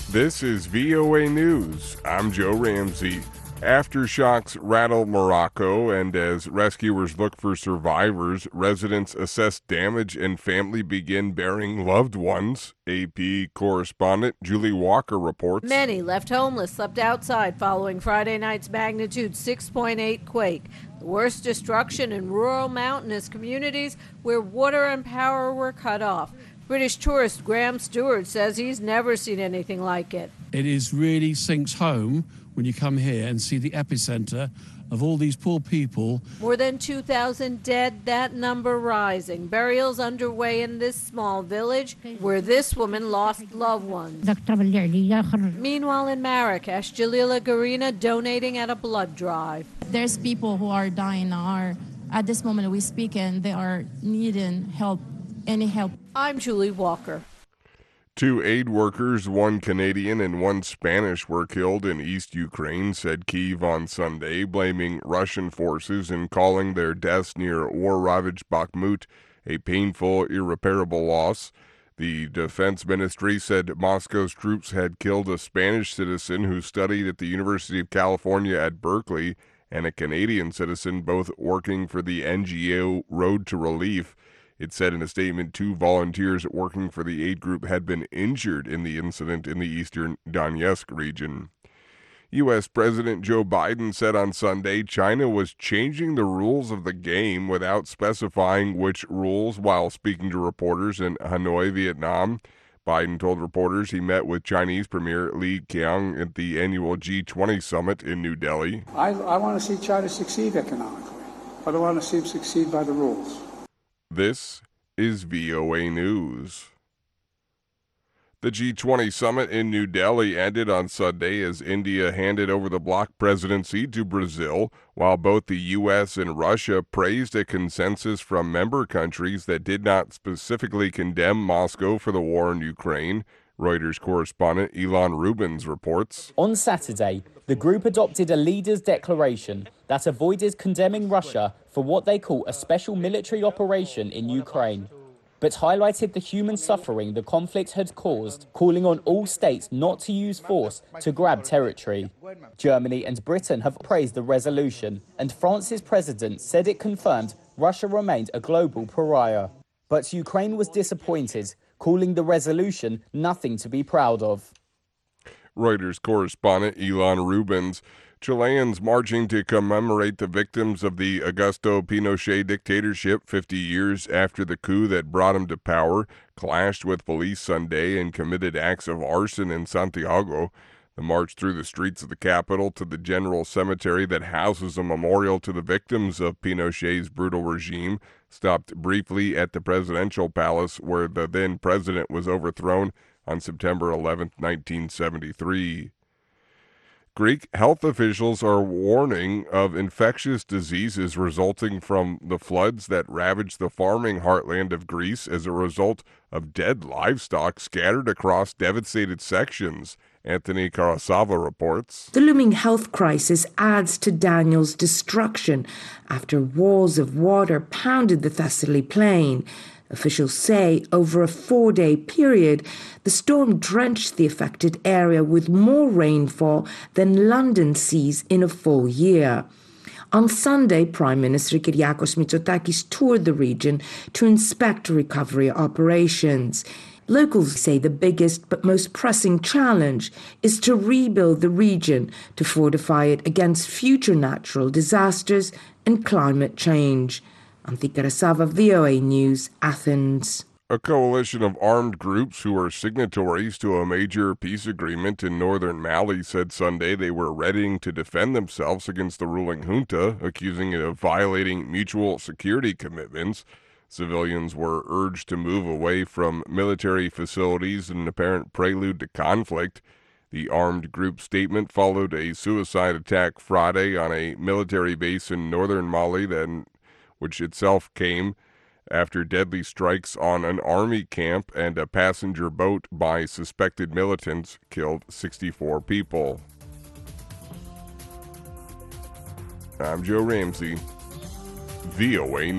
This is VOA News. I'm Joe Ramsey. Aftershocks rattle Morocco, and as rescuers look for survivors, residents assess damage and family begin burying loved ones. AP correspondent Julie Walker reports. Many left homeless slept outside following Friday night's magnitude 6.8 quake. The worst destruction in rural mountainous communities where water and power were cut off. British tourist Graham Stewart says he's never seen anything like it. It really sinks home when you come here and see the epicenter of all these poor people. More than 2,000 dead, that number rising. Burials underway in this small village where this woman lost loved ones. Meanwhile in Marrakesh, Jalila Garina donating at a blood drive. There's people who are dying now. At this moment we speak, and they are needing help, any help. I'm Julie Walker. 2 aid workers, 1 Canadian and 1 Spanish, were killed in East Ukraine, said Kyiv on Sunday, blaming Russian forces and calling their deaths near war-ravaged Bakhmut a painful, irreparable loss. The defense ministry said Moscow's troops had killed a Spanish citizen who studied at the University of California at Berkeley and a Canadian citizen, both working for the NGO Road to Relief. It said in a statement 2 volunteers working for the aid group had been injured in the incident in the eastern Donetsk region. U.S. President Joe Biden said on Sunday China was changing the rules of the game without specifying which rules while speaking to reporters in Hanoi, Vietnam. Biden told reporters he met with Chinese Premier Li Qiang at the annual G20 summit in New Delhi. I want to see China succeed economically, but I want to see them succeed by the rules. This is VOA News. The G20 summit in New Delhi ended on Sunday as India handed over the bloc presidency to Brazil, while both the U.S. and Russia praised a consensus from member countries that did not specifically condemn Moscow for the war in Ukraine. Reuters correspondent Ilan Rubens reports. On Saturday, the group adopted a leaders' declaration that avoided condemning Russia for what they call a special military operation in Ukraine, but highlighted the human suffering the conflict had caused, calling on all states not to use force to grab territory. Germany and Britain have praised the resolution, and France's president said it confirmed Russia remained a global pariah. But Ukraine was disappointed, calling the resolution nothing to be proud of. Reuters correspondent Ilan Rubens. Chileans marching to commemorate the victims of the Augusto Pinochet dictatorship 50 years after the coup that brought him to power clashed with police Sunday and committed acts of arson in Santiago. The march through the streets of the capital to the general cemetery that houses a memorial to the victims of Pinochet's brutal regime stopped briefly at the presidential palace where the then president was overthrown on September 11, 1973. Greek health officials are warning of infectious diseases resulting from the floods that ravaged the farming heartland of Greece as a result of dead livestock scattered across devastated sections. Anthony Karasava reports. The looming health crisis adds to Daniel's destruction after walls of water pounded the Thessaly plain. Officials say over a 4-day period, the storm drenched the affected area with more rainfall than London sees in a full year. On Sunday, Prime Minister Kyriakos Mitsotakis toured the region to inspect recovery operations. Locals say the biggest but most pressing challenge is to rebuild the region to fortify it against future natural disasters and climate change. Anthi Karasava, VOA News, Athens. A coalition of armed groups who are signatories to a major peace agreement in northern Mali said Sunday they were readying to defend themselves against the ruling junta, accusing it of violating mutual security commitments. Civilians were urged to move away from military facilities in an apparent prelude to conflict. The armed group statement followed a suicide attack Friday on a military base in northern Mali, which itself came after deadly strikes on an army camp and a passenger boat by suspected militants killed 64 people. I'm Joe Ramsey, VOA News.